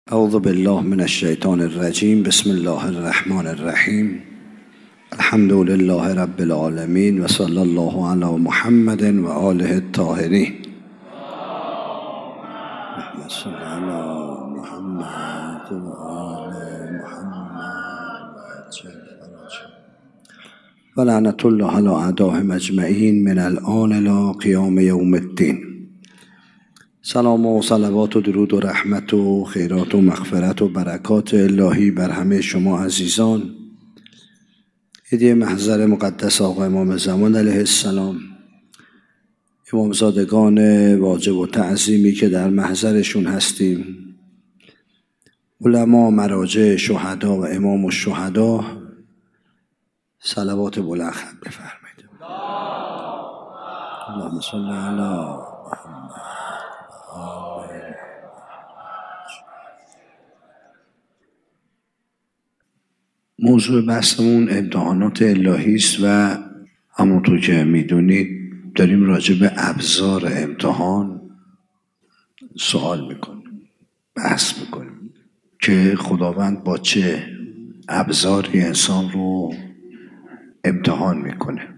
اعوذ بالله من الشیطان الرجیم. بسم الله الرحمن الرحیم. الحمد لله رب العالمین و صلی الله علی محمد و آله الطاهرین. اللهم صل علی محمد و آل محمد و لعنة الله علی اعدائهم اجمعین من الآن الی قیام یوم الدین. سلام و صلوات و درود و رحمت و خیرات و مغفرت و برکات الهی بر همه شما عزیزان. هدیه محضر مقدس آقا امام زمان علیه السلام، امامزادگان واجب و تعظیمی که در محضرشون هستیم، علما، مراجع، شهدا و امام الشهدا، صلوات بلند بفرمایید. اللهم صل علی محمد. موضوع بحثمون امتحانات الهی است و همونطور که میدونید داریم راجع به ابزار امتحان سوال میکنیم، بحث میکنیم که خداوند با چه ابزاری انسان رو امتحان میکنه.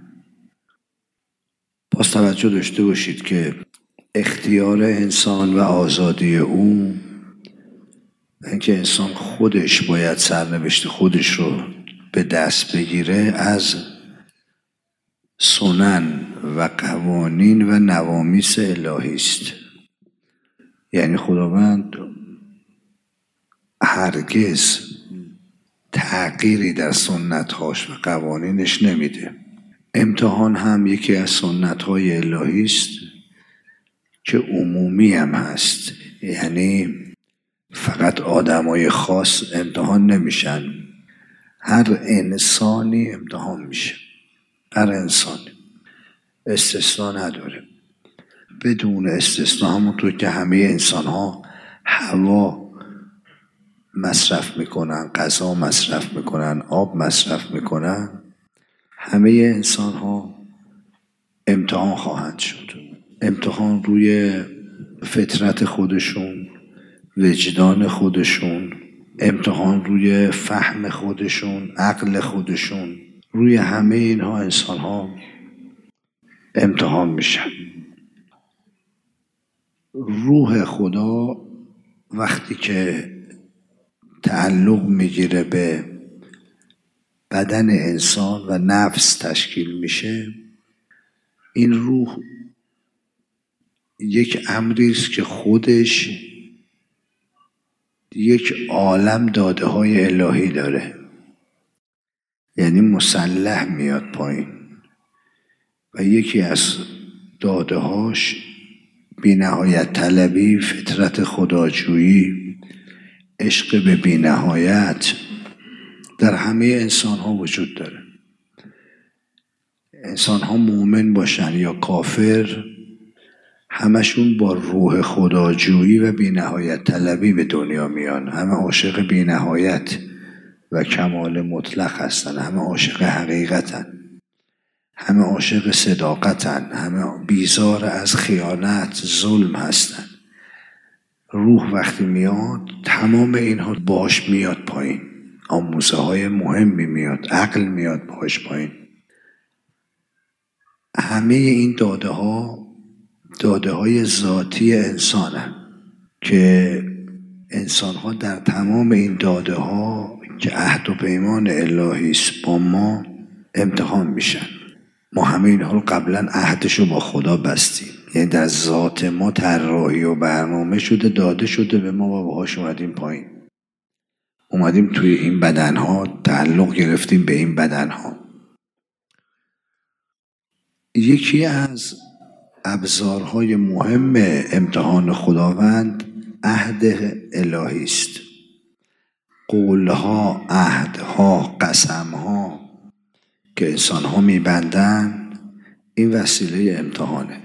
باز توجه داشته باشید که اختیار انسان و آزادی او، اینکه انسان خودش باید سرنوشت خودش رو به دست بگیره، از سنن و قوانین و نوامیس الهی است. یعنی خداوند هرگز تغییری در سنت‌هاش و قوانینش نمیده. امتحان هم یکی از سنت‌های الهی است که عمومی هم هست، یعنی فقط آدمای خاص امتحان نمیشن، هر انسانی امتحان میشه، هر انسانی، استثناء نداره، بدون استثناء. همونطور که همه انسان ها هوا مصرف میکنن، غذا مصرف میکنن، آب مصرف میکنن، همه انسان ها امتحان خواهند شد. امتحان روی فطرت خودشون، وجدان خودشون، امتحان روی فهم خودشون، عقل خودشون، روی همه اینها انسان ها امتحان میشن. روح خدا وقتی که تعلق میگیره به بدن انسان و نفس تشکیل میشه، این روح یک امری است که خودش یک عالم داده های الهی داره، یعنی مسلح میاد پایین و یکی از داده هاش بی نهایت طلبی، فطرت خداجویی، عشق به بی نهایت در همه انسان ها وجود داره. انسان ها مومن باشن یا کافر، همشون با روح خداجویی و بی نهایت طلبی به دنیا میان. همه عاشق بی نهایت و کمال مطلق هستن، همه عاشق حقیقتن، همه عاشق صداقتن، همه بیزار از خیانت، ظلم هستن. روح وقتی میاد تمام اینها باش میاد پایین، آموزه های مهمی میاد، عقل میاد باش پایین. همه این داده های ذاتی انسانه که انسان ها در تمام این داده ها که عهد و پیمان الهی است با ما امتحان میشن. ما همه اینها رو قبلا عهدشو با خدا بستیم، یعنی در ذات ما طراحی و برنامه شده، داده شده به ما و باهاش اومدیم پایین، اومدیم توی این بدن ها، تعلق گرفتیم به این بدن ها. یکی از ابزارهای مهم امتحان خداوند عهد الهی است. قولها، عهدها، قسمها که انسانها میبندن، این وسیله امتحانه.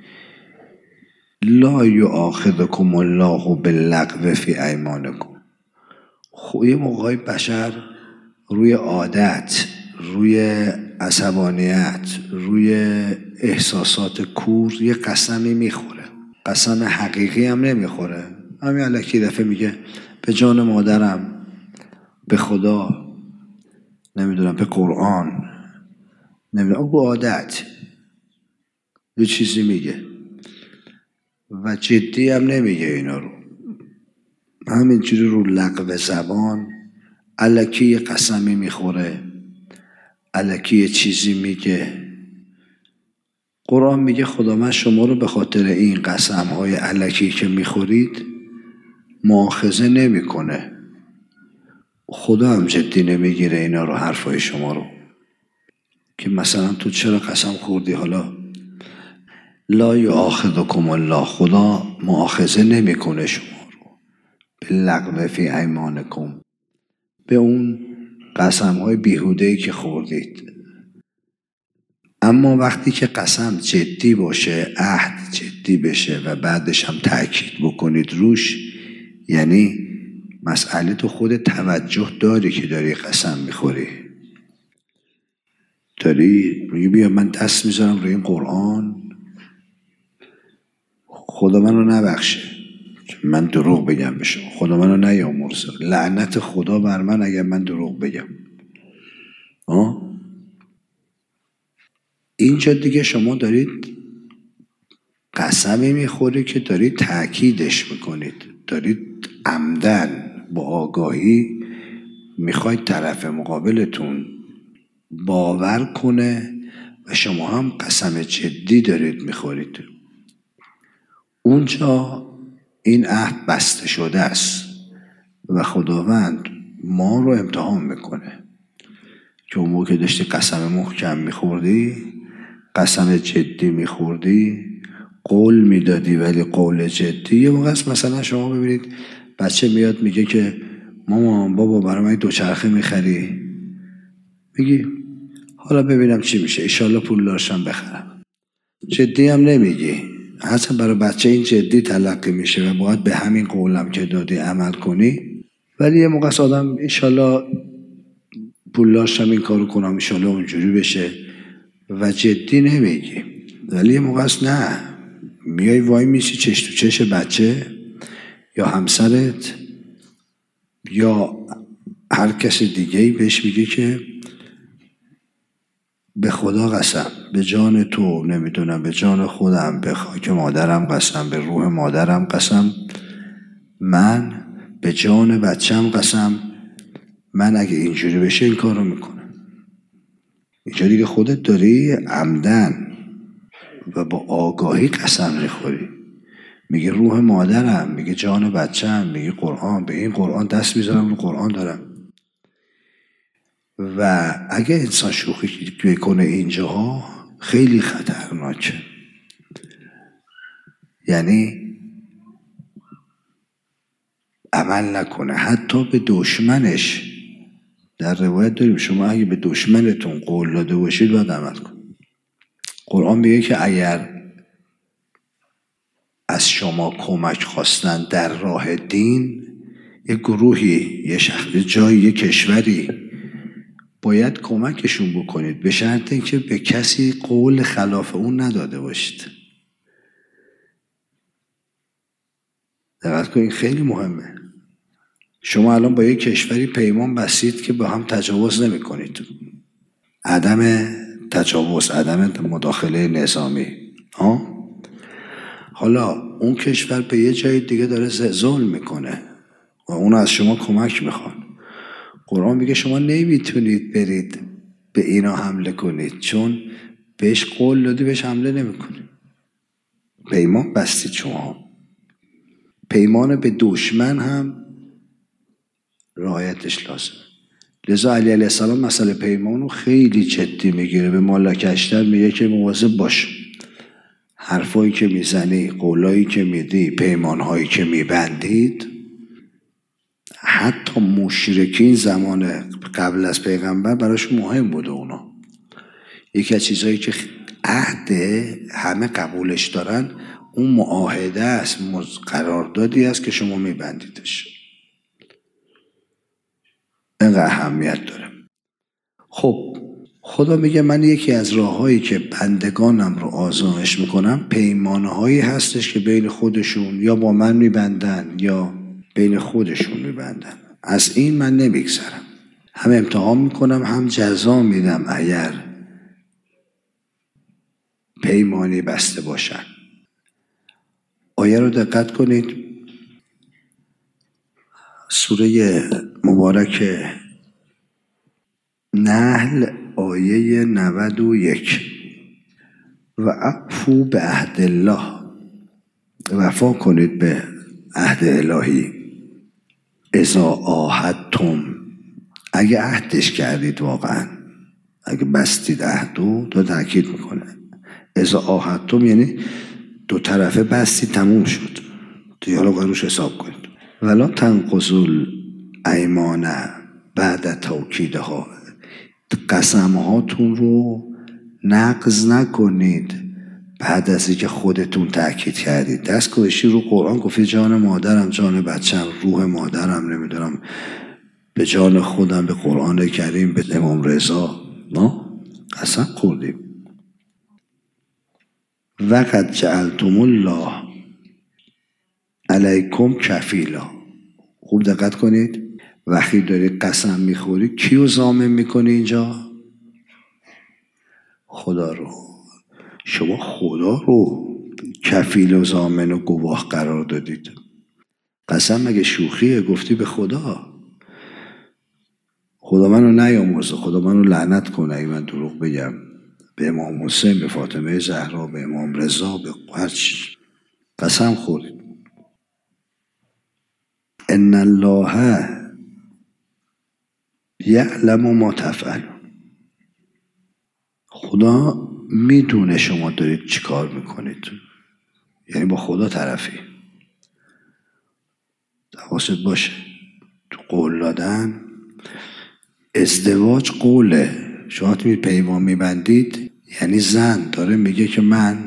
لا یؤاخذکم الله باللغو فی ایمانکم. یه موقعی بشر روی عادت، روی عصبانیت، روی احساسات کور یه قسمی میخوره، قسم حقیقی هم نمیخوره، همین الکی دفعه میگه به جان مادرم، به خدا، نمیدونم به قرآن، نمیدونم به عادت یه چیزی میگه و جدی هم نمیگه اینا رو، همینجوری رو لغو زبان الکی یه قسمی میخوره، الکی یه چیزی میگه. قرآن میگه خدا من شما رو به خاطر این قسم‌های الکی که میخورید مؤاخذه نمیکنه. خدا هم جدی نمیگیره اینا رو، حرفای شما رو که مثلا تو چرا قسم خوردی. حالا لا یؤاخذکم الله، خدا مؤاخذه نمیکنه شما رو باللغو فی ایمانکم، به اون قسم‌های بیهوده‌ای که خوردید. اما وقتی که قسم جدی باشه، عهد جدی بشه و بعدش هم تأکید بکنید روش، یعنی مسئله تو خود توجه داری که داری قسم میخوری، داری میگی بیا من دست میذارم روی این قرآن، خدا من رو نبخشه من دروغ بگم به شما، خدا من رو نیامرزه، لعنت خدا بر من اگر من دروغ بگم. اینجا دیگه شما دارید قسمی میخوری که دارید تأکیدش میکنید، دارید عمدن با آگاهی میخواید طرف مقابلتون باور کنه و شما هم قسم جدی دارید میخورید. اونجا این عهد بسته شده است و خداوند ما رو امتحان میکنه که اون موقع که داشتی قسم محکم میخوردی، قسم جدی میخوردی، قول میدادی ولی قول جدی. یه موقع است مثلا شما ببینید بچه میاد میگه که مامان بابا برای من دوچرخه میخری، میگی حالا ببینم چی میشه، ایشالله پول داشتم بخرم. جدی هم نمیگی، اصلا برای بچه این جدی تلقی میشه و باید به همین قولم که دادی عمل کنی. ولی یه موقع است آدم ایشالله پول داشتم این کارو کنم، ایشالله اونجوری بشه و جدی نمیگی. ولی یه موقع است نه، میای وای میشی چش تو چش بچه یا همسرت یا هر کس دیگه‌ای، بهش میگه که به خدا قسم، به جان تو، نمیدونم به جان خودم، به خاک مادرم قسم، به روح مادرم قسم، من به جان بچم قسم، من اگه اینجوری بشه این کارو میکنم. اینجا دیگه خودت داری عمدن و با آگاهی قسم میخوری، میگه روح مادرم، میگه جان بچم، میگه قرآن، به این قرآن دست میذارم، رو قرآن دارم. و اگه انسان شوخی بکنه اینجاها خیلی خطرناکه، یعنی عمل نکنه حتی به دشمنش. در روایت داریم شما اگه به دشمنتون قول داده باشید باید عمل کن. قرآن میگه که اگر از شما کمک خواستن در راه دین، یه گروهی، یه شخصی، جایی، یه کشوری، باید کمکشون بکنید به شرط اینکه به کسی قول خلاف اون نداده باشید. دقت کنید خیلی مهمه. شما الان با یه کشوری پیمان بستید که با هم تجاوز نمی کنید، عدم تجاوز، عدم مداخله نظامی. حالا اون کشور به یه جای دیگه داره ظلم میکنه و اون از شما کمک میخوان. قرآن میگه شما نمیتونید برید به اینا حمله کنید چون بهش قول دادی بهش حمله نمیکنید. پیمان بستید شما. پیمان به دشمن هم رعایتش لازمه. لذا علی علیه السلام مسئله پیمان رو خیلی جدی میگیره، به مالک اشتر میگه که مواظب باش، حرفایی که میزنی، قولایی که میدی، پیمانهایی که میبندید. حتی مشرکین زمان قبل از پیغمبر براش مهم بوده. اونا یکی از چیزهایی که عهد همه قبولش دارن اون معاهده است، قراردادی است که شما میبندیدش. اینقدر اهمیت داره. خب خدا میگه من یکی از راههایی که بندگانم رو آزمایش میکنم پیمانهایی هستش که بین خودشون یا با من میبندن یا بین خودشون میبندن. از این من نمیگذرم، هم امتحان میکنم هم جزا میدم اگر پیمانی بسته باشن. آیه رو دقت کنید، سوره مبارک نحل آیه 91: و اعفوا بعهد الله، وفا کنید به عهد الهی. اذا عاهدتم، اگه عهدش کردید، واقعا اگه بستید عهدو، تو تاکید میکنه اذا عاهدتم یعنی دو طرفه بستی، تموم شد، دیالوگ روش حساب کنید. ولا تنقضوا الایمان بعد توکیدها، قسمهاتون رو نقض نکنید بعد از اینکه خودتون تأکید کردید. دست گذاشتی رو قرآن، گفتی جان مادرم، جان بچم، روح مادرم، نمیدونم به جان خودم، به قرآن کریم، به امام رضا، نه، قسم خوردیم. وقد جعلتم الله علیکم کفیلا. خوب دقت کنید، وقتی داری قسم میخوری کیو ضامن میکنی اینجا؟ خدا رو. شما خدا رو کفیل و ضامن و گواه قرار دادید. قسم مگه شوخیه؟ گفتی به خدا. خدا منو نیامرزه، خدا منو لعنت کنه اگه من دروغ بگم به امام حسین، به فاطمه زهرا، به امام رضا، به هر چی قسم خوردید. ان الله یعلم ما تفعل، خدا میدونه شما دارید چی کار میکنید، یعنی با خدا طرفی. حواست باشه تو قول دادن. ازدواج قوله، شما توی پیمان میبندید، یعنی زن داره میگه که من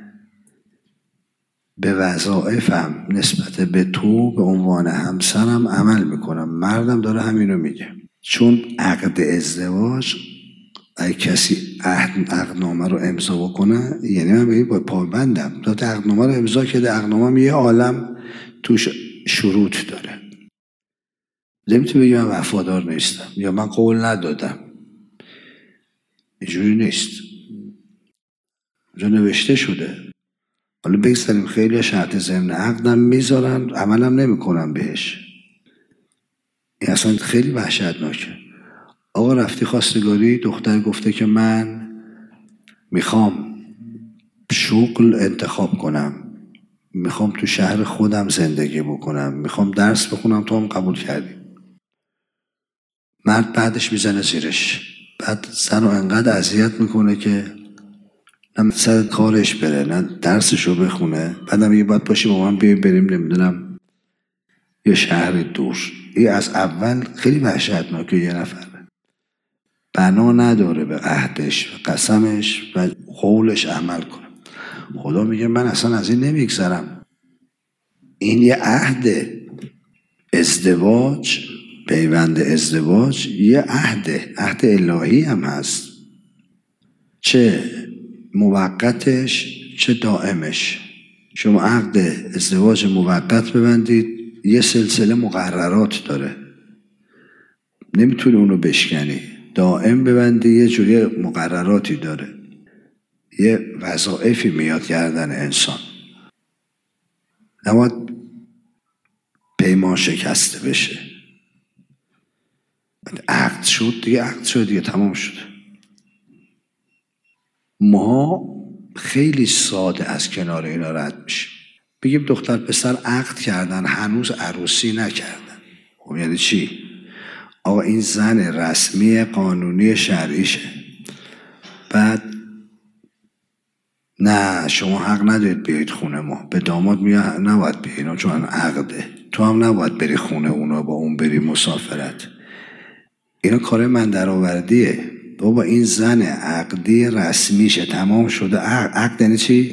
به وظایفم نسبت به تو به عنوان همسرم عمل میکنم. مردم داره همینو میگه، چون عقد ازدواج اگه کسی عقدنامه رو امضا بکنه، یعنی من به این پابندم. تا عقدنامه رو امضا کرده، عقدنامه یه عالم توش شروط داره. نمیتونی بگی من وفادار نیستم یا من قول ندادم، اینجوری نیست، اونجا نوشته شده. حالا بگذاریم خیلی شرط ضمن عقدم میذارن، عملم نمیکنم بهش، این اصلا خیلی وحشتناکه. آقا رفتی خواستگاری، دختر گفته که من میخوام شغل انتخاب کنم، میخوام تو شهر خودم زندگی بکنم، میخوام درس بخونم، تو هم قبول کردی. مرد بعدش میزنه زیرش، بعد زن رو انقدر اذیت میکنه که نه سر کارش بره نه درسشو بخونه، بعدم یه باید باشی با من بریم نمیدونم یه شهر دور. این از اول خیلی وحشتناکه. یه نفر بنا نداره به عهدش و قسمش و قولش عمل کنه. خدا میگه من اصلا از این نمیگذرم. این یه عهد ازدواج، پیوند ازدواج یه عهد الهی هم هست، چه موقتش چه دائمش. شما عقد ازدواج موقت ببندید، یه سلسله مقررات داره، نمیتونی اونو بشکنی. دائم ببندی، یه جوری مقرراتی داره، یه وظایفی میاد گردن انسان. نباید پیمان شکسته بشه. عقد شد دیگه، عقد شد دیگه، تمام شد. ما خیلی ساده از کنار اینا رد میشیم. بگیم دختر پسر عقد کردن، هنوز عروسی نکردن. خب یعنی چی؟ آقا این زن رسمی قانونی شرعیشه. بعد نه شما حق ندارید بیایید خونه ما، به داماد میگه نباید بیایید چون عقده، تو هم نباید بری خونه اونا با اون بری مسافرت. اینا کار من درآوردیه. بابا این زن عقدی رسمیشه، تمام شده. عقد یعنی چی؟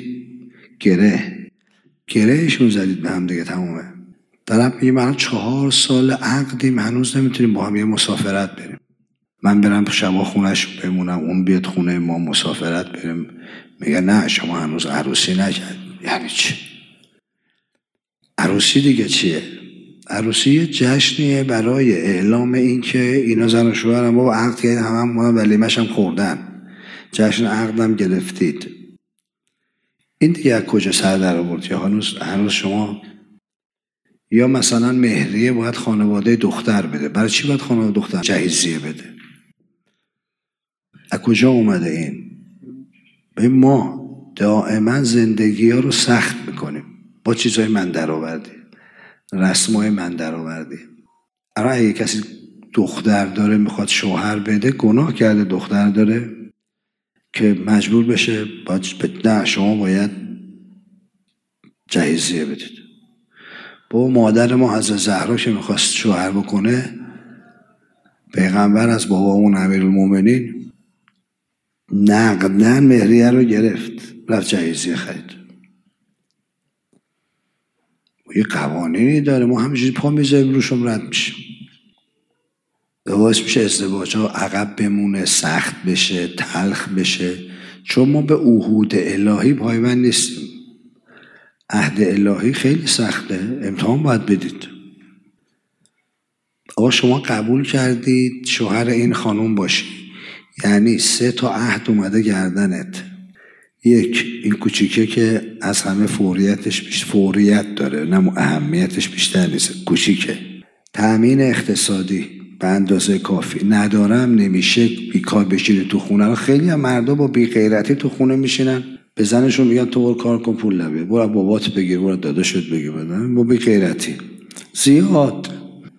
گرهشون زدید به هم دیگه، تمامه. طرف میگه من 4 سال عقدیم هنوز نمیتونیم با هم یه مسافرت بریم. من برم شبا خونش بمونم، اون بیاد خونه ما مسافرت بریم. میگه نه شما هنوز عروسی نکردید. یعنی چی؟ عروسی دیگه چیه؟ عروسی یه جشنیه برای اعلام این که اینا زن و شوهرن، بابا عقد کردید، همه ولیمش هم خوردن، جشن عقدم گرفتید. این دیگه از کجا سر در آورد؟ یا هنوز شما، یا مثلا مهریه باید خانواده دختر بده. برای چی باید خانواده دختر جهیزیه بده؟ از کجا اومده این؟ به ما دائما زندگی ها رو سخت میکنیم با چیزهای من در آوردی، رسمای من در آوردی. اگه کسی دختر داره میخواد شوهر بده، گناه کرده. دختر داره که مجبور بشه نه شما باید جهیزیه بدید. با مادر ما حضرت زهرا که میخواست شوهر بکنه، پیغمبر از بابامون امیرالمومنین نقدن مهریه رو گرفت، رفت جهیزیه خرید. یه قوانینی داره، ما همینجوری پا میذاریم روشم رد میشیم. باعث میشه ازدواج ها عقب بمونه، سخت بشه، تلخ بشه، چون ما به عهود الهی پایبند نیستیم. عهد الهی خیلی سخته، امتحان باید بدید. آقا شما قبول کردید شوهر این خانوم باشی، یعنی 3 تا عهد اومده گردنت. 1، این کوچیکه که از همه فوریت داره، نه اهمیتش بیشتر نیست، کوچیکه. تأمین اقتصادی به اندازه کافی ندارم، نمیشه بیکار بشینه تو خونه. خیلی هم مردا با بیغیرتی تو خونه میشینن، به زنشون میگن تو برو کار کن پول نبیر، برو بابات بگیر، برو داداشت بگیر. با بیغیرتی زیاد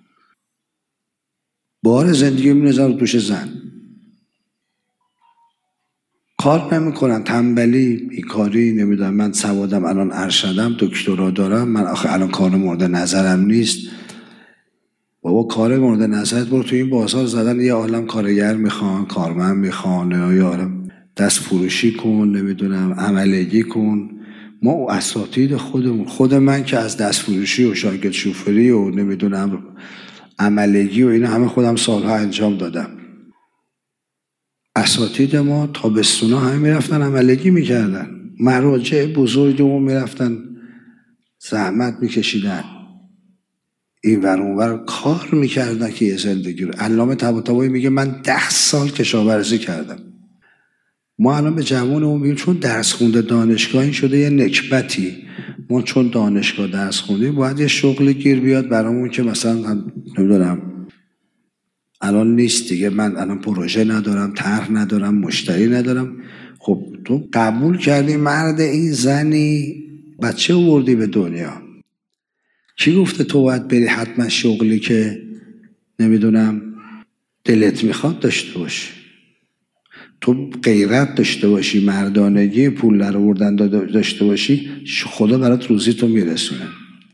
بار زندگی میذارن دوش زن. کار نمیکنن، تنبلی، بیکاری، نمیدونم من سوادم الان ارشدم، دکترا دارم، من آخه الان کار مورد نظرم نیست. بابا کار مورد نظرت، برو تو این بازار زدن یه عالم کارگر میخوان، کارمند میخوان، یا یه عالم دست فروشی کن، نمیدونم عملگی کن. ما اساتید خودمون، خود من که از دست فروشی و شاگرد شوفری و نمیدونم عملگی و اینا همه خودم سالها انجام دادم. اساتید ما تابستونا همه میرفتن عملگی میکردن، مراجع بزرگمون میرفتن زحمت میکشیدن، این ور اون ور کار میکردن که یه زندگی رو. علامه طباطبایی میگه من 10 سال کشاورزی کردم. ما الان به جوانمون میگیم چون درس خونده دانشگاه این شده یه نکبتی، ما چون دانشگاه درس خوندیم باید یه شغلی گیر بیاد برامون که مثلا نمیدونم الان نیست دیگه، من الان پروژه ندارم، طرح ندارم، مشتری ندارم. خب تو قبول کردی مرد این زنی، بچه آوردی به دنیا، کی گفته تو باید بری حتما شغلی که نمیدونم دلت میخواد داشته باشی؟ تو غیرت داشته باشی، مردانگی، پول در آوردن داشته باشی، خدا برات روزی تو میرسونه.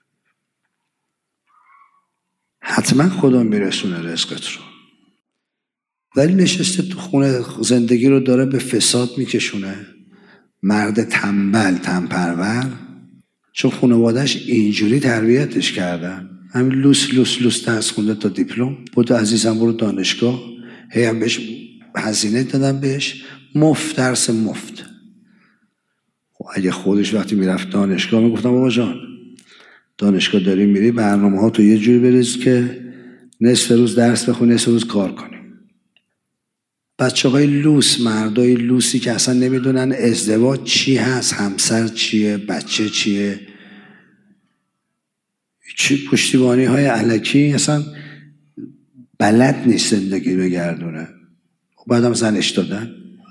حتما خدا میرسونه رزقت رو. ولی نشسته تو خونه زندگی رو داره به فساد میکشونه. مرد تنبل، تنپرور، چون خانواده‌اش اینجوری تربیتش کردن، همین لوس لوس لوس درس خونده تا دیپلم. بودو عزیزم برو دانشگاه، هی هم بهش هزینه دادم، بهش مفت درس مفت. خب اگه خودش وقتی میرفت دانشگاه میگفتم بابا جان دانشگاه داری میری، برنامه ها تو یه جوری بریز که نصف روز درس بخونی، نصف روز کار کنی. بچه های لوس، مردای لوسی که اصلا نمیدونن ازدواج چی هست، همسر چیه، بچه چیه، چی پشتیبانی های الکی، اصلا بلد نیست زندگی بگردونه. بعدم زنش دادن.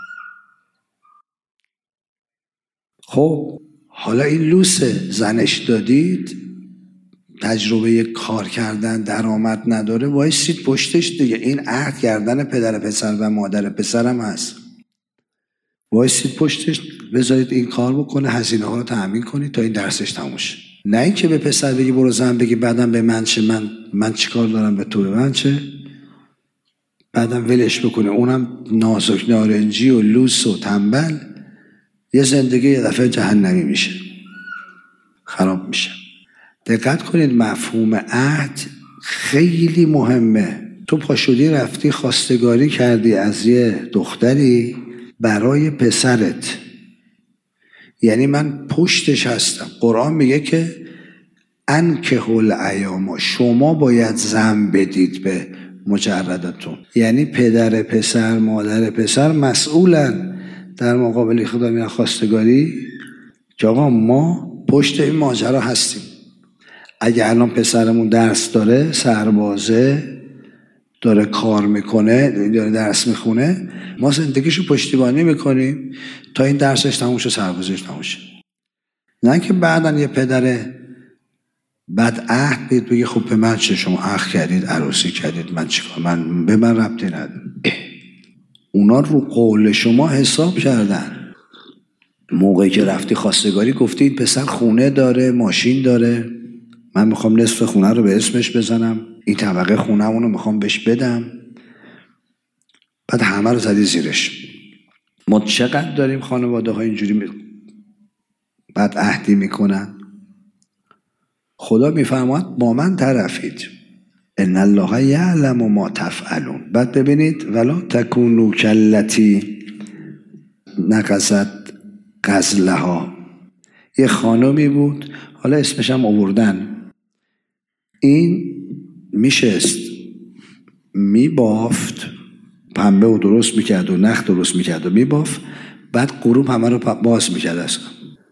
خب حالا این لوسه، زنش دادید، تجربه کار کردن، درآمد نداره، وایسید پشتش دیگه. این عهد کردن پدر پسر و مادر پسرم هست، وایسید پشتش، بذارید این کار بکنه، هزینه ها رو تأمین کنید تا این درسش تموم شه. نه اینکه به پسر بگی برو، زن بگی بعدم به من چه، من چیکار دارم به تو، به من چه، بعدم ولش بکنه، اونم نازک نارنجی و لوس و تنبل. یه زندگی یه دفعه جهنمی میشه، خراب میشه. دقت کنید، مفهوم عهد خیلی مهمه. تو پاشدی رفتی خواستگاری کردی از یه دختری برای پسرت، یعنی من پشتش هستم. قرآن میگه که انکه الایاما، شما باید زن بدید به مجردتون. یعنی پدر پسر مادر پسر مسئولن در مقابل خدا میان خواستگاری که آقا ما پشت این ماجرا هستیم. اگه الان پسرمون درس داره، سربازه، داره کار میکنه، داره درس میخونه، ما زندگیشو پشتیبانی میکنیم تا این درسش تموم شه، سربازیش تموم شه. نه که بعدن یه پدر بعد عهد بید بگه خب به من چه، شما عهد کردید عروسی کردید، من چیکار، به من ربطی نداره. اونا رو قول شما حساب کردن. موقعی که رفتی خواستگاری گفتی این پسر خونه داره، ماشین داره، من میخوام نصف خونه رو به اسمش بزنم، این طبقه خونه‌مون رو میخوام بهش بدم. بعد همه رو زدی زیرش. ما چقدر داریم خانواده ها اینجوری بعد عهدی میکنن. خدا میفرماید با من طرفید، ان الله یعلم ما تفعلون. بعد ببینید ولا تکونوا کاللتی نقضت غزلها. یه خانمی بود، حالا اسمش هم آوردن، این میشست میبافت، پنبه رو درست میکرد و نخ درست میکرد و میبافت، بعد غروب همه رو باز میکرد، اصلا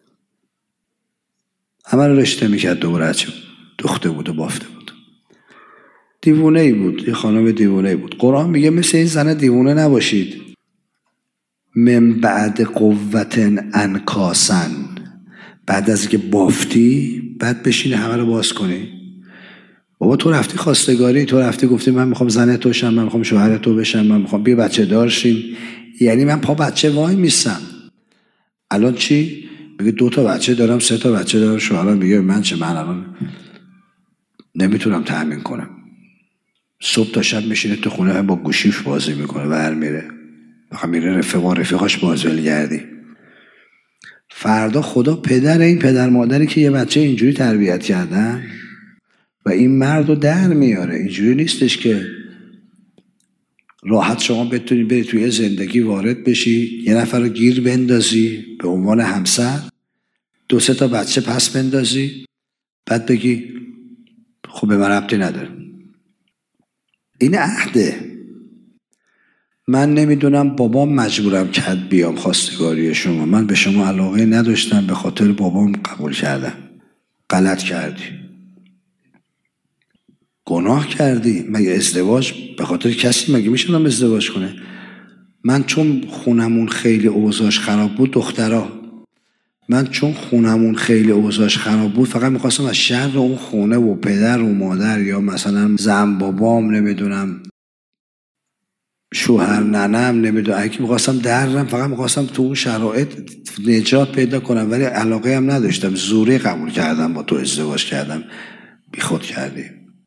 همه رو رشته میکرد دوباره، هرچی دخته بود و بافته بود. دیوونه ای بود، یه خانم دیوونه ای بود. قرآن میگه مثل این زن دیوونه نباشید. من بعد قوت انکاسن، بعد از که بافتی بعد بشینی همه رو باز کنی. بابا تو رفتی خواستگاری، تو رفتی گفتی من میخوام زن تو شم، من میخوام شوهر تو بشم، من میخوام بیا بچه دار شیم. یعنی من پا بچه وای میستم. الان چی؟ میگه 2 تا بچه دارم، 3 تا بچه دارم. شوهرم میگه من چه، من الان نمیتونم تأمین کنم. صبح تا شب میشینه تو خونه هم با گوشیش بازی میکنه، ور میره میره رفیقاش بازولگردی. فردا خدا پدر این پدر مادری که یه بچه اینجوری تربیت کردن و این مرد رو در میاره. اینجوری نیستش که راحت شما بتونی بری توی زندگی وارد بشی، یه نفر رو گیر بندازی به عنوان همسر، 2-3 تا بچه پس بندازی، بعد بگی خب به من ربطی نداره. این عهده. من نمیدونم بابام مجبورم کرد بیام خواستگاری شما، من به شما علاقه نداشتم، به خاطر بابام قبول کردم. غلط کردی، گناه کردی. مگه ازدواج به خاطر کسی مگه میشه آدم ازدواج کنه؟ من چون خونمون خیلی اوضاعش خراب بود، من چون خونمون خیلی اوضاعش خراب بود فقط میخواستم از شر اون خونه و پدر و مادر یا مثلا زن بابام، نمیدونم شوهر ننم، نمیدونم اگه میخواستم درم، فقط میخواستم تو اون شرایط نجات پیدا کنم. ولی علاقه هم نداشتم، زوری قبول کردم، با تو ازدواج کردم، بی خود کردی.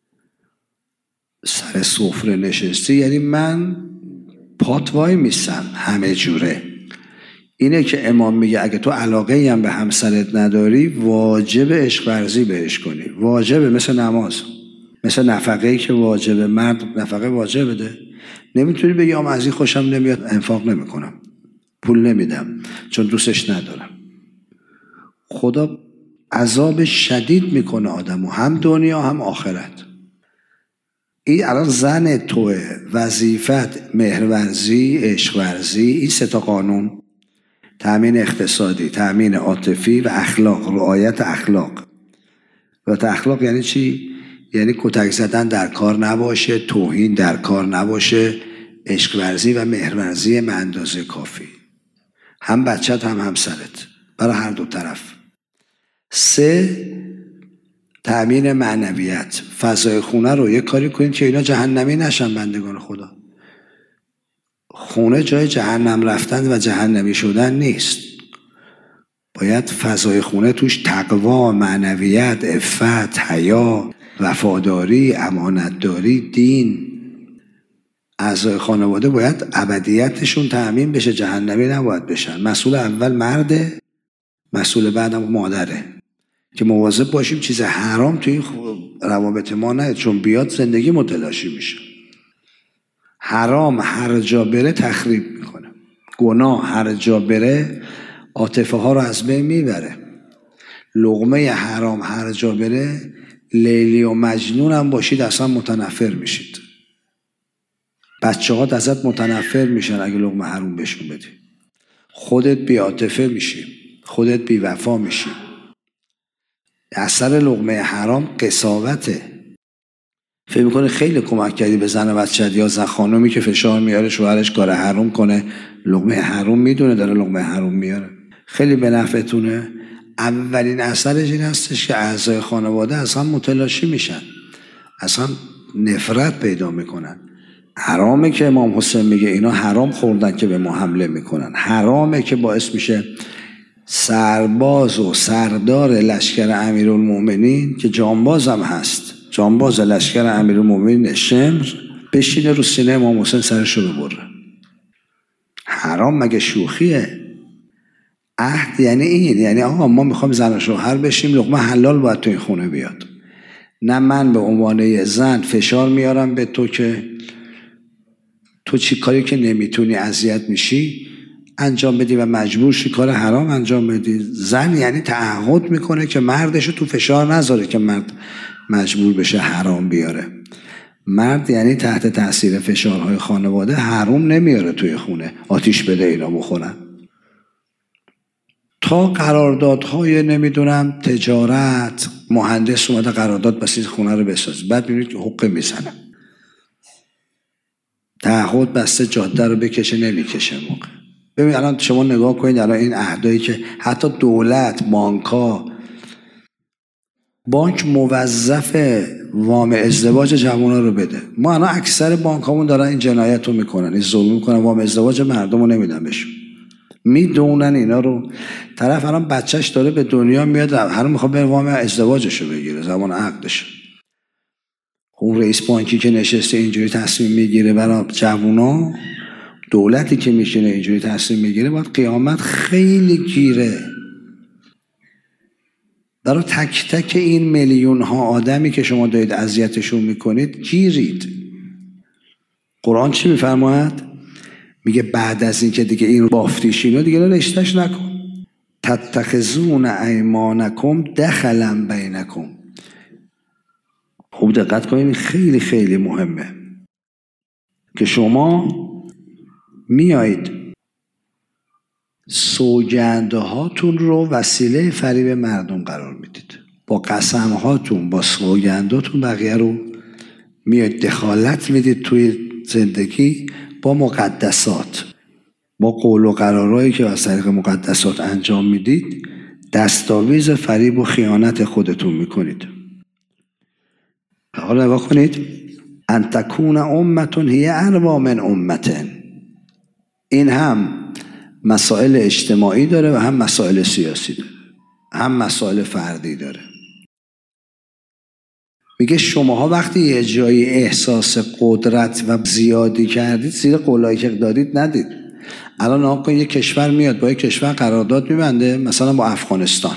سر سفره نشستی، یعنی من پات وای میستم همه جوره. اینه که امام میگه اگه تو علاقه هم به همسرت نداری واجب عشق ورزی بهش کنی. واجبه، مثل نماز، مثل نفقه‌ای که واجبه، مرد نفقه واجب بده. نمیتونی بگی از این خوشم نمیاد انفاق نمیکنم، پول نمیدم چون دوستش ندارم. خدا عذاب شدید میکنه آدمو، هم دنیا هم آخرت. این الان زن توه، وظیفت مهرورزی، عشق ورزی، این 3 تا قانون: تأمین اقتصادی، تأمین عاطفی و اخلاق، رعایت اخلاق. رعایت اخلاق یعنی چی؟ یعنی کتک زدن در کار نباشه، توهین در کار نباشه، عشق ورزی و مهرورزی به اندازه کافی، هم بچت هم همسرت، برای هر دو طرف. 3 تأمین معنویت، فضای خونه رو یه کاری کنید که اینا جهنمی نشن بندگان خدا. خونه جای جهنم رفتن و جهنمی شدن نیست. باید فضای خونه توش تقوا، معنویت، عفت، حیا، وفاداری، امانتداری، دین. اعضای خانواده باید ابدیتشون تأمین بشه، جهنمی نباید بشن. مسئول اول مرده، مسئول بعدم مادره. که مواظب باشیم چیز حرام توی این روابط ما نه، چون بیاد زندگی متلاشی میشه. حرام هر جا بره تخریب میکنه، گناه هر جا بره عاطفه ها رو از بین میبره. لقمه حرام هر جا بره، لیلی و مجنون هم باشید اصلا متنفر میشید. بچه ها ازت متنفر میشن اگه لقمه حرام بهشون بدی. خودت بی عاطفه میشی، خودت بی وفا میشی. اثر لقمه حرام قساوته. فکر میکنه خیلی کمک کردی به زن بچه‌ت یا زن خانومی که فشار میاره شوهرش کار حرام کنه، لقمه حرام میدونه داره لقمه حرام میاره، خیلی به نفعتونه. اولین اثرش این هستش که اعضای خانواده اصلا متلاشی میشن، اصلا نفرت پیدا میکنن. حرامه که امام حسین میگه اینا حرام خوردن که به ما حمله میکنن. حرامه که باعث میشه سرباز و سردار لشکر امیرالمومنین که جانباز هم هست، جانباز لشکر امیرالمومنین شمر، بشینه رو سینه امام حسین سرشو ببره. حرام مگه شوخیه؟ عهد یعنی این، یعنی آقا ما میخوام زن و شوهر بشیم، لقمه حلال باید تو این خونه بیاد. نه من به عنوان زن فشار میارم به تو که تو چی کاری که نمیتونی اذیت میشی انجام بدی و مجبور شی کار حرام انجام بدی. زن یعنی تعهد میکنه که مردشو تو فشار نذاره که مرد مجبور بشه حرام بیاره. مرد یعنی تحت تاثیر فشارهای خانواده حرام نمیاره توی خونه، آتیش بده اینا بخورن. تا قراردادهای نمیدونم تجارت، مهندس اومده قرارداد بسید خونه رو بساز، بعد میبینید که حقه میزنه. تعهد بسته جاده رو بکشه نمیکشه موقع. ببین الان شما نگاه کنید الان این عهدایی که حتی دولت، بانک موظف وام ازدواج جوونا رو بده. ما الان اکثر بانکامون دارن این جنایت رو میکنن، این ظلم میکنن، وام ازدواج مردم رو نمیدن بهشون. میدونن اینا رو. طرف الان بچهش داره به دنیا میاد، هر میخواد بره وام ازدواجش رو بگیره زمان عقدش. اون رئیس بانکی که نشسته اینجوری تصمیم میگیره برای جوونا، دولتی که میشینه اینجوری تصمیم میگیره، باید قیامت خیلی گیره. برای تک تک این میلیون ها آدمی که شما دارید اذیتشون میکنید گیرید. قرآن چی میفرماید؟ میگه بعد از این که دیگه این بافتیشینو دیگه رشتهش نکن. تتخذون ایمانکم دخلا بینکم. خوب دقت کنید، خیلی خیلی مهمه که شما میایید سوگنده هاتون رو وسیله فریب مردم قرار میدید. با قسم هاتون، با سوگنداتون بقیه رو میایید دخالت میدید توی زندگی. با مقدسات، با قول و قرارهایی که از طریق مقدسات انجام میدید دستاویز فریب و خیانت خودتون میکنید. حالا نگاه کنید، ان تکون امتون هی اربا من امتن. این هم مسائل اجتماعی داره و هم مسائل سیاسی داره، هم مسائل فردی داره. میگه شماها وقتی یه جایی احساس قدرت و زیادی کردید، زیر قولایی که دادید ندید. الان نگاه کن، یه کشور میاد با یه کشور قرارداد میبنده، مثلا با افغانستان،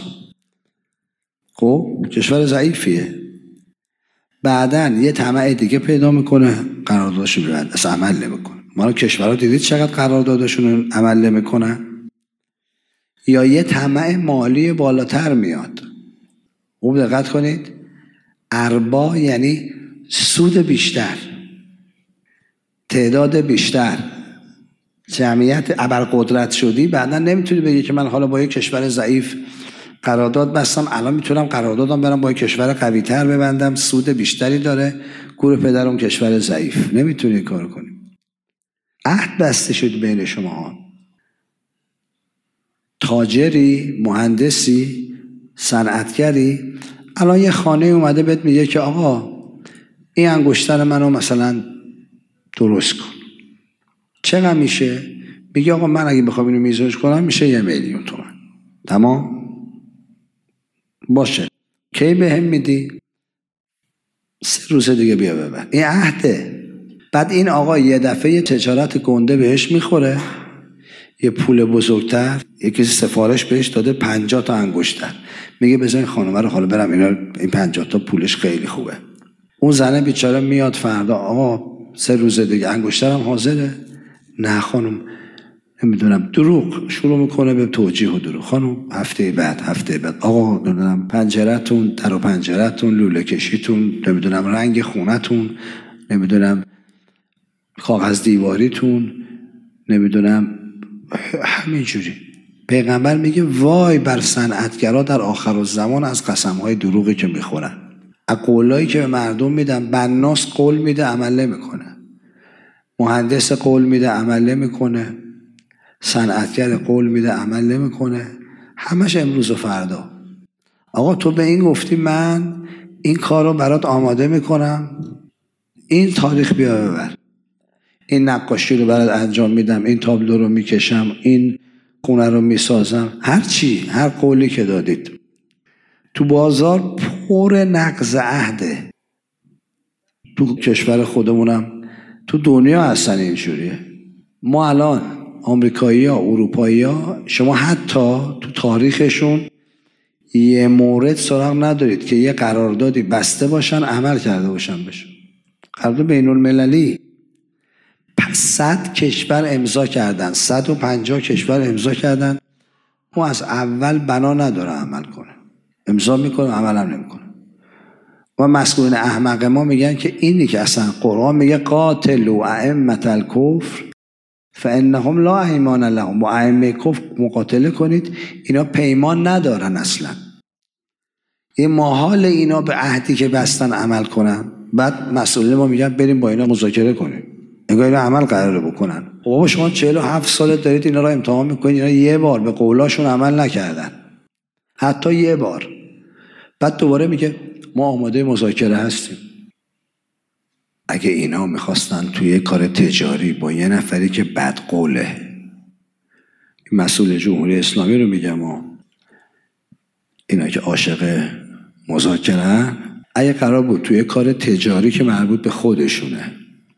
خب کشور ضعیفیه، بعدن یه طمع دیگه پیدا میکنه قراردادشو میبنده، اصلا عمل نمیکنه. ما کشورها دیدید چقدر قراردادشون عمل نمیکنن؟ یا یه طمع مالی بالاتر میاد. خوب دقت کنید، اربا یعنی سود بیشتر، تعداد بیشتر، جمعیت ابرقدرت شدی. بعدا نمیتونی بگی که من حالا با یک کشور ضعیف قرارداد بستم، الان میتونم قراردادم برم با یک کشور قوی تر ببندم، سود بیشتری داره، گور پدر اون کشور ضعیف. نمیتونی کار کنی. عهد بسته شد بین شما ها. تاجری، مهندسی، صنعتگری، الان یه خانه اومده بهت میگه که آقا این انگشتر منو مثلا درست کن. چقدر میشه؟ میگه آقا من اگه بخوام اینو میزوج کنم میشه 1 میلیون تومان. تمام؟ باشه. کی بهم میدی؟ 3 روز دیگه بیا ببر. این عهده. بعد این آقا یه دفعه یه تجارت گنده بهش میخوره، یه پول بزرگتر، یه کسی سفارش بهش داده 50 تا انگشتر، میگه بذار این خانومه رو حالا برم این 50 تا پولش خیلی خوبه. اون زنه بیچاره میاد فردا، آقا 3 روز دیگه انگشترم حاضره؟ نه خانم، نمیدونم دروغ شروع میکنه به توجیه و دروغ. خانم هفته بعد آقا نمیدونم پنجرتون، در و پنجرتون، لوله کشیتون، نمیدونم رنگ خونتون، نمیدونم کاغذ دیواریتون، نمیدونم همینجوری. پیغمبر میگه وای بر صنعتگرا در آخرالزمان از قسمهای دروغی که میخورن. از قولایی که به مردم میدن، بناس قول میده عمل نمیکنه، مهندس قول میده عمل نمیکنه، صنعتگر قول میده عمل نمیکنه، همش امروز و فردا. آقا تو به این گفتی من این کار رو برات آماده میکنم، این تاریخ بیا ببر، این نقاشی رو برات انجام میدم، این تابلو رو میکشم، این خونه رو میسازم، هر چی، هر قولی که دادید. تو بازار پر نقض عهده. تو کشور خودمونم تو دنیا اصلا اینجوریه. ما الان آمریکایی ها، اروپایی ها، شما حتی تو تاریخشون یه مورد سراغ ندارید که یه قراردادی بسته باشن عمل کرده باشن بشن. قرارداد بین المللی 100 کشور امضا کردن، 150 کشور امضا کردن. اون از اول بنا نداره عمل کنه، امضا میکنه عمل هم نمیکنه. و مسئولین احمق ما میگن که اینی که اصلا قرآن میگه قاتلوا ائمة الکفر فانهم لا ایمان لهم، با ائمه کفر مقاتله کنید، اینا پیمان ندارن اصلا. این محال اینا به عهدی که بستن عمل کنن. بعد مسئولین ما میگن بریم با اینا مذاکره کنیم، انگار اینا عمل قراره بکنن. بابا شما 47 سال دارید اینا رو امتحان میکنید، اینا یه بار به قولاشون عمل نکردن، حتی یه بار. بعد دوباره میگه ما آماده مذاکره هستیم. اگه اینا میخواستن توی کار تجاری با یه نفری که بدقوله، مسئول جمهوری اسلامی رو میگم، اینا که عاشق مذاکره، اگه قرار بود توی کار تجاری که مربوط به خودشونه،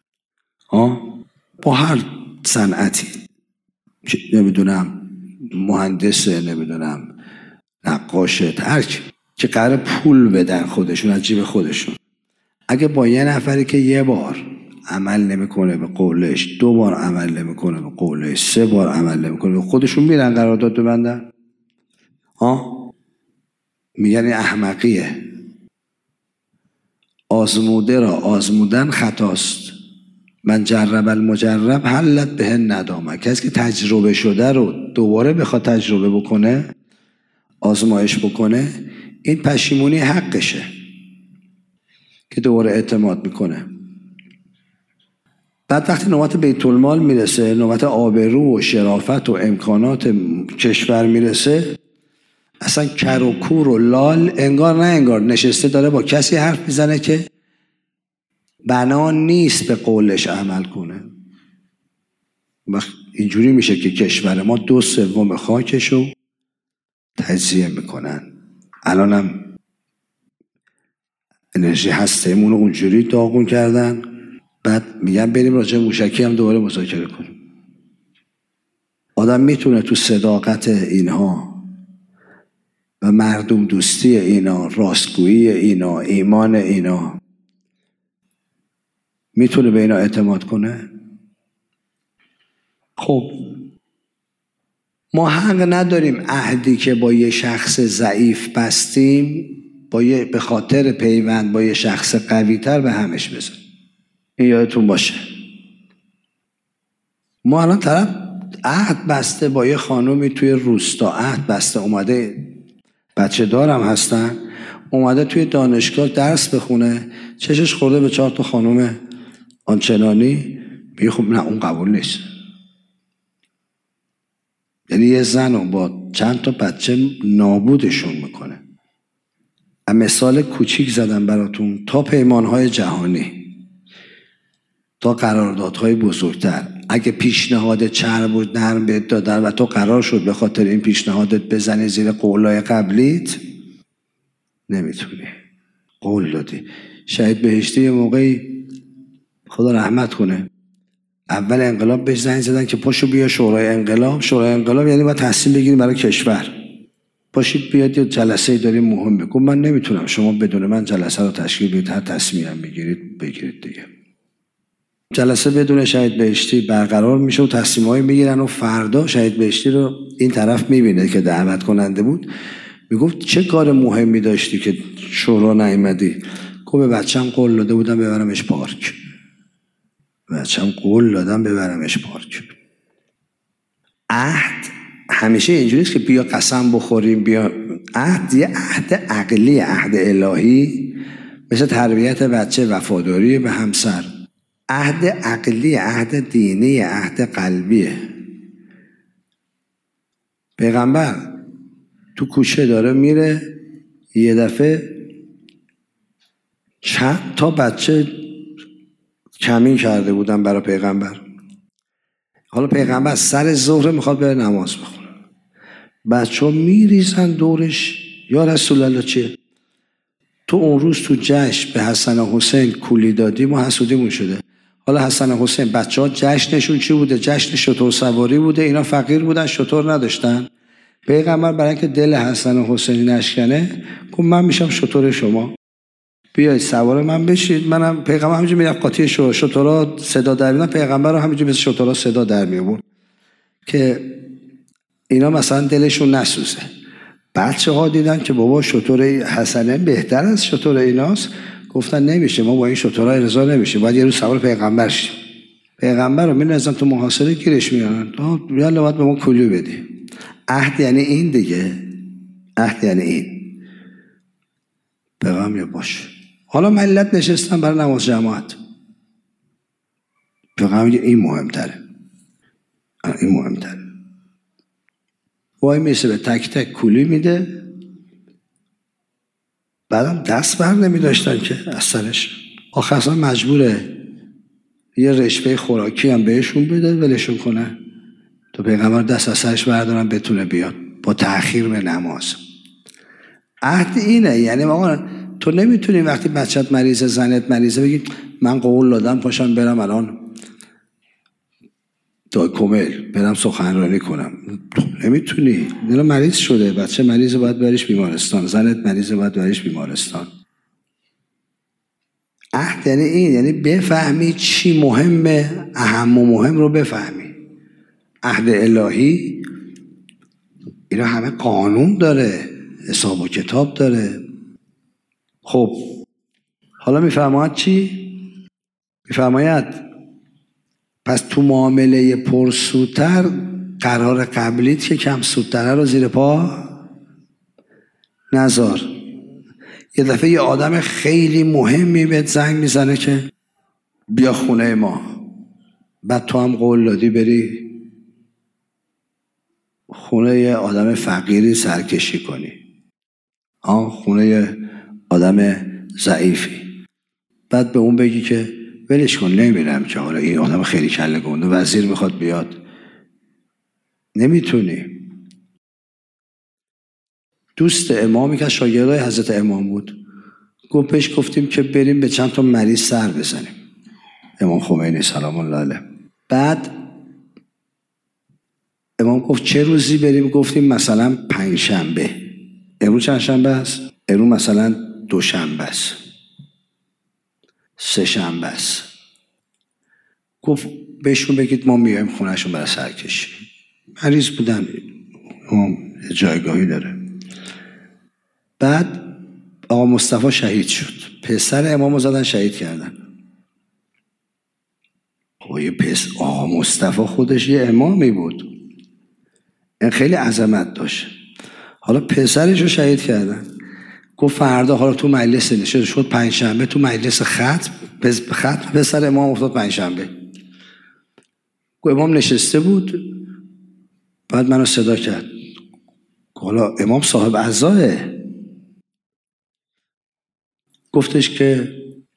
با هر صنعتی، نمیدونم مهندسه، نمیدونم نقاشه، هر کی که قرار پول بدن خودشون از جیب خودشون، اگه با یه نفری که یه بار عمل نمیکنه به قولش، 2 بار عمل نمیکنه به قولش، 3 بار عمل نمیکنه به خودشون، میرن قرارداد ببندن، میگن این احمقیه. آزموده را آزمودن خطاست. من جرب المجرب حلت به ندامه. کسی که تجربه شده رو دوباره بخواد تجربه بکنه، آزمایش بکنه، این پشیمونی حقشه که دوباره اعتماد میکنه. بعد وقتی نوبت بیت المال میرسه، نوبت آبرو و شرافت و امکانات کشور میرسه، اصلا کر و کور و لال، انگار نه انگار نشسته داره با کسی حرف میزنه که بنا نیست به قولش عمل کنه. اینجوری میشه که کشور ما 2/3 خاکشو تجزیه میکنن. الانم انرژی هسته‌مون رو اونجوری داغون کردن، بعد میگن بریم راجع موشکی هم دوباره مذاکره کنیم. آدم میتونه تو صداقت اینها و مردم دوستی اینا، راستگویی اینا، ایمان اینا، میتونه به اینا اعتماد کنه؟ خب ما حق نداریم عهدی که با یه شخص ضعیف بستیم به خاطر پیوند با یه شخص قوی‌تر به همش بزنیم. این یادتون باشه. ما الان طرف عهد بسته با یه خانومی توی روستا، عهد بسته، اومده، بچه دارم هستن، اومده توی دانشگاه درس بخونه، چشش خورده به 4 تا خانوم آنچنانی، میگه خب نه اون قبول نیست. یعنی یه زن رو با چند تا بچه نابودشون میکنه. مثال کوچیک زدم براتون، تا پیمانهای جهانی، تا قراردادهای بزرگتر، اگه پیشنهاد چرب و نرم بهت دادن و تو قرار شد به خاطر این پیشنهادت بزنی زیر قولای قبلیت، نمیتونی. قول دادی. شهید بهشتی یه موقعی خدا رحمت کنه، اول انقلاب بهش زنگ زدن که پاشو بیا شورای انقلاب. شورای انقلاب یعنی باید تصمیم بگیریم برای کشور، پاشید بیاد یه جلسه داریم مهم بگم. من نمیتونم، شما بدون من جلسه رو تشکیل بدید، هر تصمیمی بگیرید دیگه. جلسه بدون شهید بهشتی برقرار میشه و تصمیمایی میگیرن و فردا شهید بهشتی رو این طرف میبینه که دعوت کننده بود، میگفت چه کار مهمی داشتی که شورا نیامدی؟ گفت به بچه‌م قول داده بودم ببرمش پارک. بچه‌م قول دادم ببرمش پارک. عهد همیشه اینجوریست که بیا قسم بخوریم، بیا. عهد یه عهد عقلی، عهد الهی، مثل تربیت بچه، وفاداری به همسر. عهد عقلی، عهد دینی، عهد قلبیه. پیغمبر تو کوچه داره میره، یه دفعه چند تا بچه کمین کرده بودن برای پیغمبر. حالا پیغمبر سر ظهر میخواد بره نماز بخونه، بچه ها میریزن دورش. یا رسول الله چیه؟ تو اون روز تو جشن به حسن و حسین کولی دادی، ما حسودیمون شده. حالا حسن و حسین بچه ها جشنشون چی بوده؟ جشن شتر سواری بوده. اینا فقیر بودن، شتر نداشتن. پیغمبر برای که دل حسن و حسین نشکنه گفت من میشم شتر شما، بیایید سوار من بشید. منم پیغمبر همینجوری میرفت قاطی شترها صدا در میاد، پیغمبر رو همینجوری مثل شترها صدا در میآورد که اینا مثلا دلشون نسوزه. بچه ها دیدن که بابا شتر حسنه بهتر از شتر ایناست، گفتن نمیشه، ما با این شترها رضا نمیشه، باید یه روز سوار پیغمبر شیم. پیغمبر رو می‌نازن تو محاصره گیرش میارن، یالا باید به ما کلی بدی. عهد یعنی این دیگه، عهد یعنی این. پیغمبر باش. حالا ملت نشستن برای نماز جماعت، پیغمبر میگه این مهمتره، این مهمتره. وای میسه به تک تک کولی میده. بعدم دست بر نمیداشتن که از سرش. آخرا مجبوره یه رشوه خوراکی هم بهشون بده ولشون کنه تو پیغمبر دست از سرش بردارن بتونه بیاد با تأخیر به نماز. عهد اینه. یعنی آقا تو نمیتونی وقتی بچت مریضه، زنت مریضه، بگی من قول دادم پاشم برم الان کمیل برم سخنرانی کنم. نمیتونی. اینا مریض شده، بچه مریضه باید بریش بیمارستان، زنت مریضه باید بریش بیمارستان. عهد یعنی این، یعنی بفهمی چی مهمه، اهم و مهم رو بفهمی. عهد الهی اینا همه قانون داره، حساب و کتاب داره. خب حالا میفرماید چی؟ میفرماید پس تو معامله پرسودتر قرار قبلیت که کم سودتره رو زیر پا نذار. یه دفعه یه آدم خیلی مهمی بهت زنگ میزنه که بیا خونه ما، بعد تو هم قول دادی بری خونه یه آدم فقیری سرکشی کنی، خونه یه آدم ضعیفی، بعد به اون بگی که ولش کن نمیرم که حالا این آدم خیلی کله گنده وزیر میخواد بیاد. نمیتونی. دوست امامی که شاگردای حضرت امام بود گفت بهش گفتیم که بریم به چند تا مریض سر بزنیم، امام خمینی سلام الله علیه. بعد امام گفت چه روزی بریم؟ گفتیم مثلا پنجشنبه. امروز چند شنبه است؟ امروز مثلا دوشنبه است، سه شنبه است. گفت بهشون بگید ما میایم خونهشون برای سرکشی. مریض بودن، امام جایگاهی داره. بعد آقا مصطفی شهید شد، پسر امامو زدن شهید کردن. آقا مصطفی خودش یه امامی بود، این خیلی عظمت داشت. حالا پسرش رو شهید کردن. گفت فردا حالا تو مجلس نشد، شد پنجشنبه، تو مجلس ختم پسر امام افتاد پنجشنبه. گفت امام نشسته بود، بعد منو صدا کرد. حالا امام صاحب عزاه، گفتش که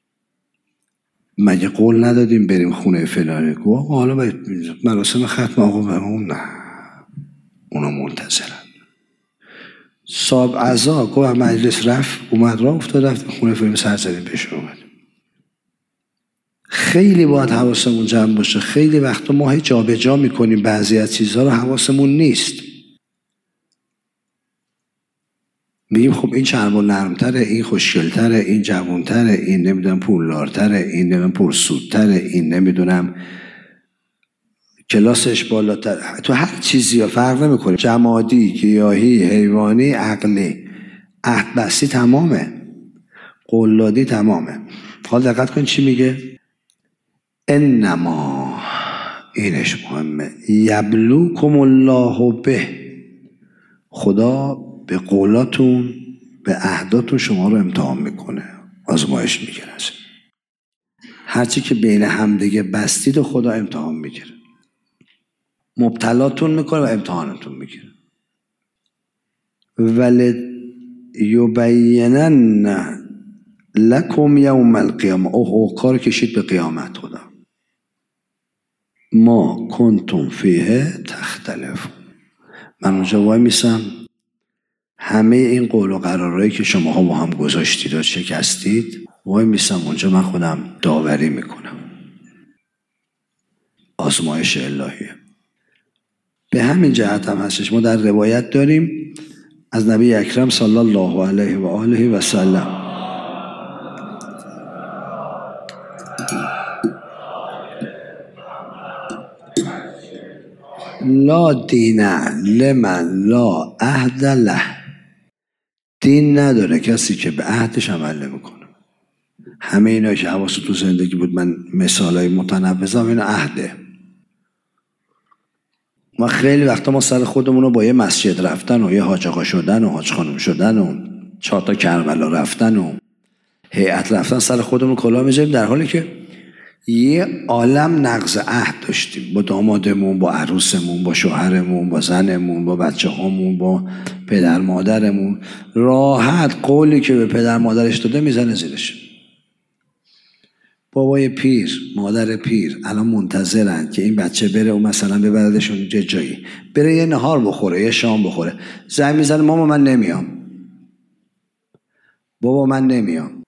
مگه قول ندادیم بریم خونه فلانی؟ گفت حالا مراسم ختم آقا امام نه، اونا منتظرن. صاحب عزا گفت مجلس رفت، اومد راه افتاد رفت خونه فلانی، سر زدیم پیش اومد. خیلی باید حواسمون جمع باشه. خیلی وقتا ما جا به جا میکنیم بعضی از چیزها رو، حواسمون نیست. میگیم خب این چرب و نرمتره، این خوشگلتره، این جوانتره، این نمیدونم پولدارتره، این نمیدونم پرسودتره، این نمیدونم کلاسش بالاتر. تو هر چیزی ها فرق نمیکنه، جمادی، گیاهی، حیوانی، عقلی، عهد بستی تمامه، قولدادی تمامه. حالا دقت کن چی میگه؟ انما، اینش مهمه، یبلوکم الله به، خدا به قولاتون، به عهداتون شما رو امتحان میکنه، آزمایش میگیره. هرچی که بین همدیگه بستید و خدا امتحان میگیره، مبتلاتون میکنه و امتحانتون میگیره. ولی یبینن لکم یوم القیامه، اوه کار کشید به قیامت خدا، ما کنتم فیه تختلفون. من اونجا وای میسم، همه این قول و قرارهایی که شماها با هم گذاشتید و شکستید، وای میسم اونجا من خودم داوری میکنم. آزمایش الهیه. به همین جهت هم هستش ما در روایت داریم از نبی اکرم صلی الله علیه و آله و سلم، لا دین لمن لا عهد له، دین نداره کسی که به عهدش عمل نمیکنه. همه اینا که حواس تو زندگی بود من مثالای متنوع زدم، اینا عهده. ما خیلی وقتا ما سر خودمون رو با یه مسجد رفتن و یه حاج آقا شدن و حاج خانم شدن و 4 تا کربلا رفتن و هیئت رفتن سر خودمون کلاه میذاریم، در حالی که یه عالم نقض عهد داشتیم با دامادمون، با عروسمون، با شوهرمون، با زنمون، با بچه هامون، با پدر مادرمون. راحت قولی که به پدر مادرش داده میزنه زیرش. بابای پیر، مادر پیر الان منتظرن که این بچه بره و مثلا ببردشون یه جایی، بره یه نهار بخوره، یه شام بخوره، زنگ میزنه ماما من نمیام، بابا من نمیام.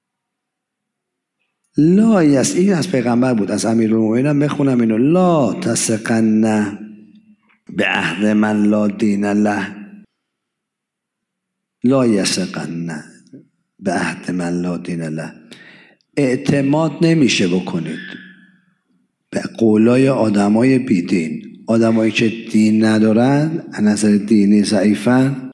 لا یس، این از پیغمبر بود، از امیرالمومنین هم بخونم اینو، لا تثقن به عهد من لا دین له، لا یثقن به عهد من لا دین له. اعتماد نمیشه بکنید به قولای آدمای بیدین، آدمایی که دین ندارن، از نظر دینی ضعیفن،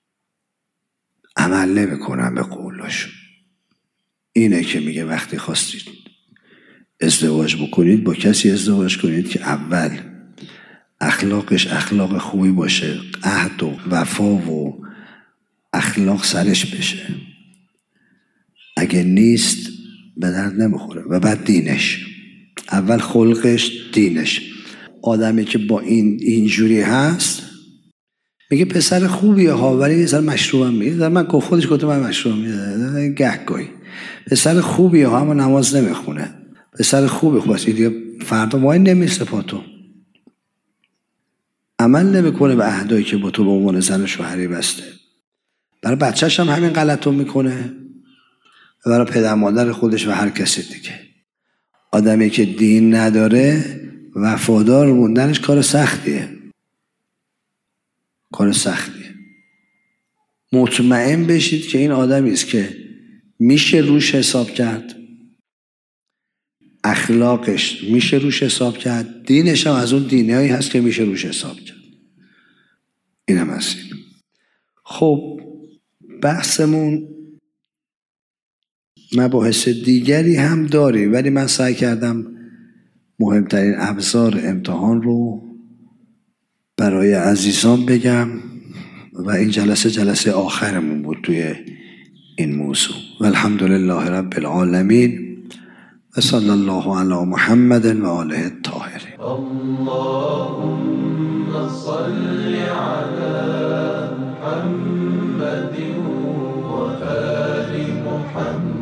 عمل نمیکنن به قولاشون. اینه که میگه وقتی خواستید ازدواج بکنید با کسی ازدواج کنید که اول اخلاقش اخلاق خوبی باشه، عهد و وفا و اخلاق سرش بشه، اگه نیست به درد نمیخوره. و بعد دینش، اول خلقش، دینش. آدمی که با اینجوری هست میگه پسر خوبیه ها، ولی یه سر مشروبم میده، من خودش گفته من مشروبم میده گهگاهی، پسر خوبیه ها اما نماز نمیخونه، پسر خوبه است، دیگه فردا وای نمیسته پاتو، عمل نمیکنه به عهدایی که با تو به عنوان زن و شوهری بسته. برای بچه‌ش هم همین غلطو میکنه و برای پدر مادر خودش و هر کسی دیگه. آدمی که دین نداره وفادار موندنش کار سختیه، کار سختیه. مطمئن بشید که این آدمی است که میشه روش حساب کرد، اخلاقش میشه روش حساب کرد، دینش هم از اون دینایی هست که میشه روش حساب کرد. این هم هست. خب بحثمون مباحث دیگری هم داریم، ولی من سعی کردم مهمترین ابزار امتحان رو برای عزیزان بگم و این جلسه آخرمون بود توی این موضوع. و الحمدلله رب العالمین و صلی الله علی محمد و آله الطاهرین. اللهم صل علی محمد و آل محمد.